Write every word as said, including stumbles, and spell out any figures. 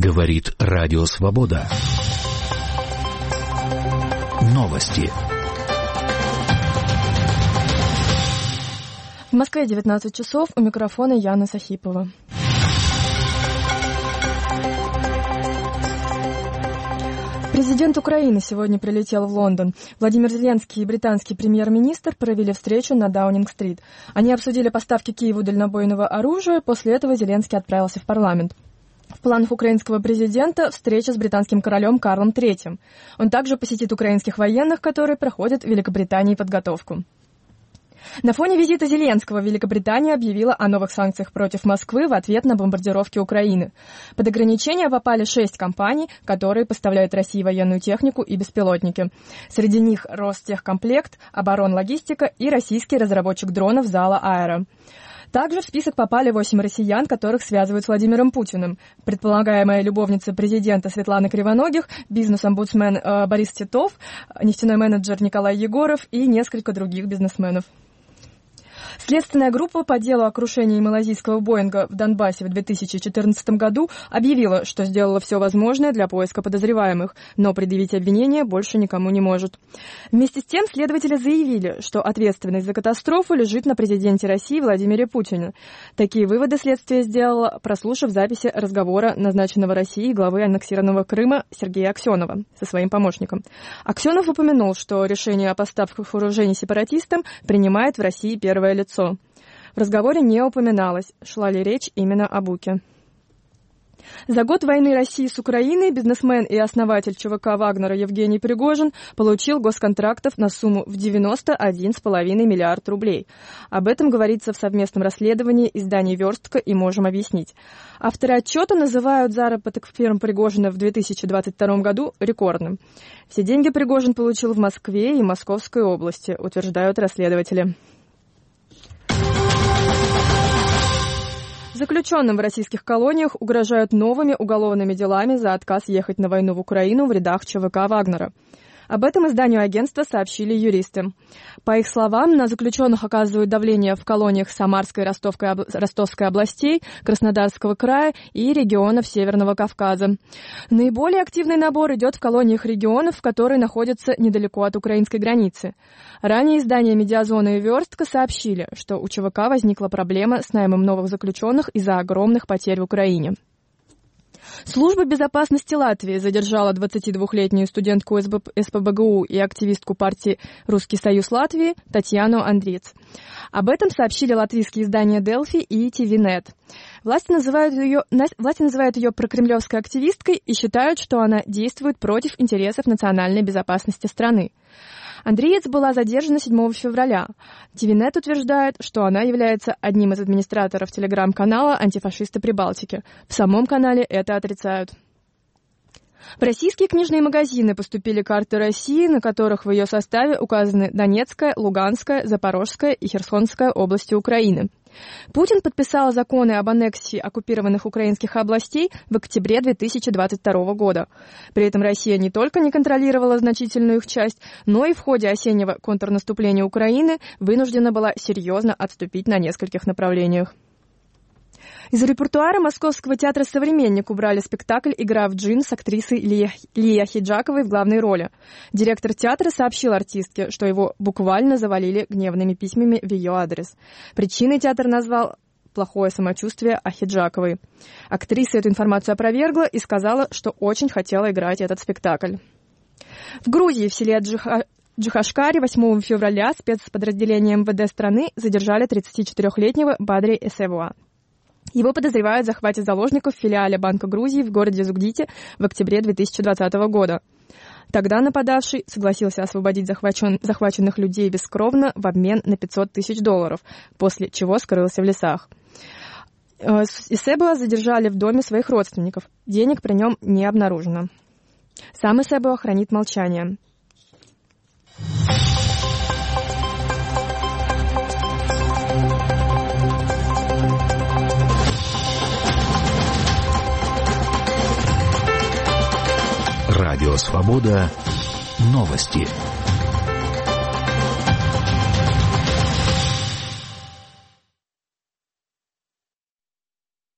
Говорит Радио Свобода. Новости. В Москве девятнадцать часов, у микрофона Яна Сахипова. Президент Украины сегодня прилетел в Лондон. Владимир Зеленский и британский премьер-министр провели встречу на Даунинг-стрит. Они обсудили поставки Киеву дальнобойного оружия, после этого Зеленский отправился в парламент. В планах украинского президента встреча с британским королем Карлом третьим. Он также посетит украинских военных, которые проходят в Великобритании подготовку. На фоне визита Зеленского Великобритания объявила о новых санкциях против Москвы в ответ на бомбардировки Украины. Под ограничения попали шесть компаний, которые поставляют России военную технику и беспилотники. Среди них Ростехкомплект, Оборонлогистика и российский разработчик дронов Зала Аэро. Также в список попали восемь россиян, которых связывают с Владимиром Путиным. Предполагаемая любовница президента Светлана Кривоногих, бизнес-омбудсмен э, Борис Титов, нефтяной менеджер Николай Егоров и несколько других бизнесменов. Следственная группа по делу о крушении малайзийского Боинга в Донбассе в две тысячи четырнадцатом году объявила, что сделала все возможное для поиска подозреваемых, но предъявить обвинение больше никому не может. Вместе с тем следователи заявили, что ответственность за катастрофу лежит на президенте России Владимире Путине. Такие выводы следствие сделало, прослушав записи разговора назначенного Россией главы аннексированного Крыма Сергея Аксенова со своим помощником. Аксенов упомянул, что решение о поставках вооружений сепаратистам принимает в России первое лицо. В разговоре не упоминалось, шла ли речь именно о Буке. За год войны России с Украиной бизнесмен и основатель ЧВК Вагнера Евгений Пригожин получил госконтрактов на сумму в девяносто один целых пять десятых миллиарда рублей. Об этом говорится в совместном расследовании изданий «Верстка» и «Можем объяснить». Авторы отчета называют заработок фирм Пригожина в две тысячи двадцать втором году рекордным. Все деньги Пригожин получил в Москве и Московской области, утверждают расследователи. Заключенным в российских колониях угрожают новыми уголовными делами за отказ ехать на войну в Украину в рядах ЧВК Вагнера. Об этом изданию агентства сообщили юристы. По их словам, на заключенных оказывают давление в колониях Самарской и Ростовской, Ростовской областей, Краснодарского края и регионов Северного Кавказа. Наиболее активный набор идет в колониях регионов, которые находятся недалеко от украинской границы. Ранее издания «Медиазона» и «Верстка» сообщили, что у ЧВК возникла проблема с наймом новых заключенных из-за огромных потерь в Украине. Служба безопасности Латвии задержала двадцатидвухлетнюю студентку СПбГУ и активистку партии «Русский союз Латвии» Татьяну Андрец. Об этом сообщили латвийские издания «Делфи» и ти ви нет. Власти называют ее, власти называют ее прокремлевской активисткой и считают, что она действует против интересов национальной безопасности страны. Андреец была задержана седьмого февраля. ти ви нет утверждает, что она является одним из администраторов телеграм-канала «Антифашисты Прибалтики». В самом канале это отрицают. В российские книжные магазины поступили карты России, на которых в ее составе указаны Донецкая, Луганская, Запорожская и Херсонская области Украины. Путин подписал законы об аннексии оккупированных украинских областей в октябре две тысячи двадцать второго года. При этом Россия не только не контролировала значительную их часть, но и в ходе осеннего контрнаступления Украины вынуждена была серьезно отступить на нескольких направлениях. Из репертуара Московского театра «Современник» убрали спектакль «Игра в джин» с актрисой Лией Ахеджаковой в главной роли. Директор театра сообщил артистке, что его буквально завалили гневными письмами в ее адрес. Причиной театр назвал плохое самочувствие Ахеджаковой. Актриса эту информацию опровергла и сказала, что очень хотела играть этот спектакль. В Грузии в селе Джиха... Джихашкаре восьмого февраля спецподразделения эм вэ дэ страны задержали тридцатичетырехлетнего Бадри Эсебуа. Его подозревают в захвате заложников в филиале Банка Грузии в городе Зугдите в октябре две тысячи двадцатого года. Тогда нападавший согласился освободить захвачен... захваченных людей бескровно в обмен на пятьсот тысяч долларов, после чего скрылся в лесах. Эсебуа задержали в доме своих родственников. Денег при нем не обнаружено. Сам Эсебуа хранит молчание. Радио Свобода. Новости.